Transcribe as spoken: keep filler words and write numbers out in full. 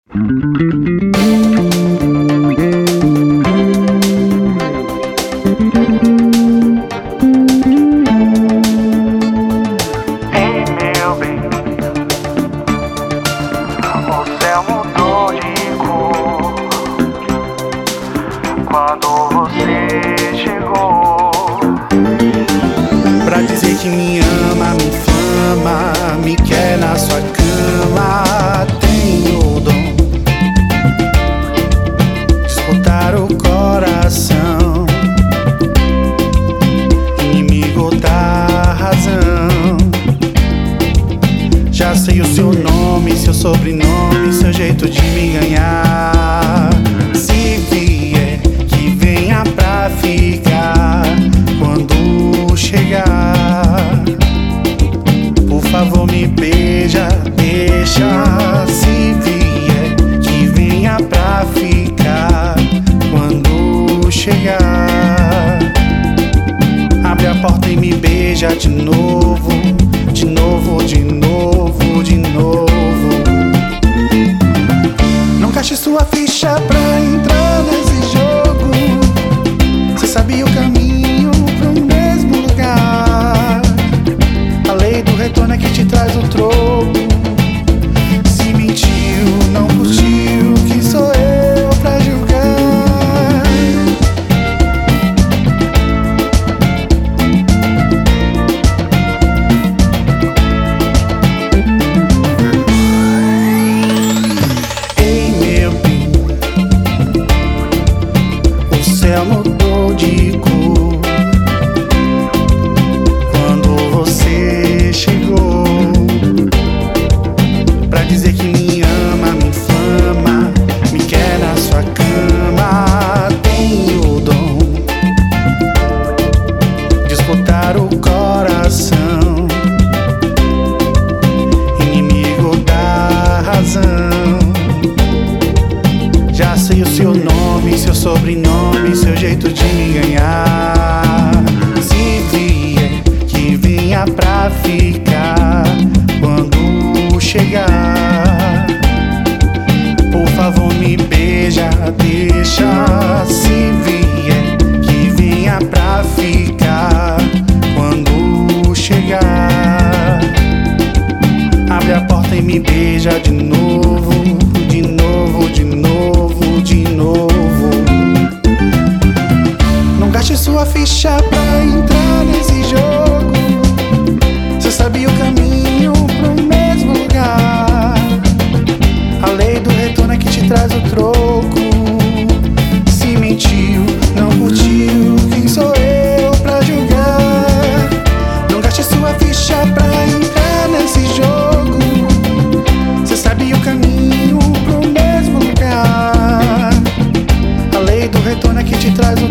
Ei, meu bem, o céu mudou de cor quando você chegou. Pra dizer que me ama, me inflama, me quer na sua cama. Tenho o dom de escutar o coração, inimigo da razão. Já sei o seu nome, seu sobrenome, seu jeito de me ganhar. Se vier, que venha pra ficar. Quando chegar, por favor me beija, deixa. Se vier, que venha pra ficar. Quando chegar, abre a porta e me beija de novo, de novo, de novo, de novo. Não gaste sua ficha pra entrar nesse jogo. Cê sabe o caminho pro mesmo lugar. A lei do retorno é que te traz o troco. Se mentiu, não curtiu, quem sou eu pra julgar? Ei, meu bem, o céu mudou de cor quando você chegou. Pra dizer que me ama, me inflama, me quer na sua cama. Tenho o dom de escutar o coração, inimigo da razão. Já sei o seu nome, seu sobrenome, seu jeito de me ganhar. Se vier, que venha pra ficar. Quando chegar, por favor me beija, deixa. Se vier, que venha pra ficar. Quando chegar, abre a porta e me beija de novo, de novo, de novo, de novo. Não gaste sua ficha pra entrar nesse jogo. Cê sabe o caminho pro mesmo lugar. A lei do retorno é que te traz o troco. Se mentiu, não curtiu, quem sou eu pra julgar? Não gaste sua ficha pra entrar nesse jogo. Cê sabe o caminho pro mesmo lugar. A lei do retorno é que te traz